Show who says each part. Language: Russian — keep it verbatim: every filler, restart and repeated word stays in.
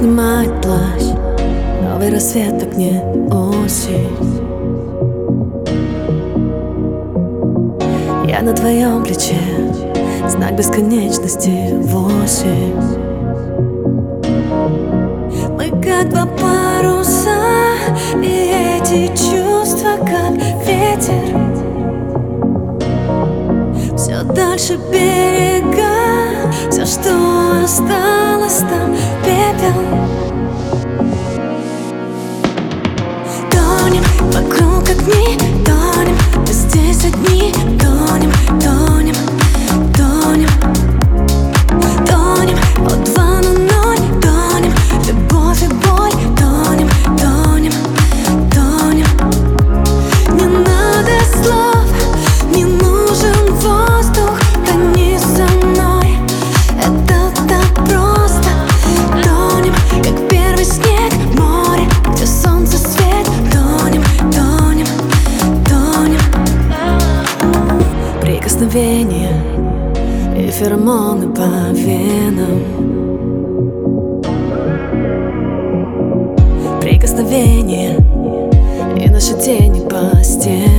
Speaker 1: снимает плащ, новый рассвет в окне, осень. Я на твоем плече, знак бесконечности, восемь. Мы как два паруса, и эти чувства как ветер. Все дальше берега, все, что осталось там, пепел. Тонем вокруг огни, тонем, мы здесь одни. Тонем, тонем, тонем, тонем, от два на ноль. Тонем, любовь и боль. Тонем, тонем, тонем. Не надо слов, не нужен воздух. Тони со мной, это так просто. Тонем, как первый снег в море, где солнце свет. Тонем, тонем, тонем. Прикосновение и феромоны по венам. Прикосновение и наши тени по стенам.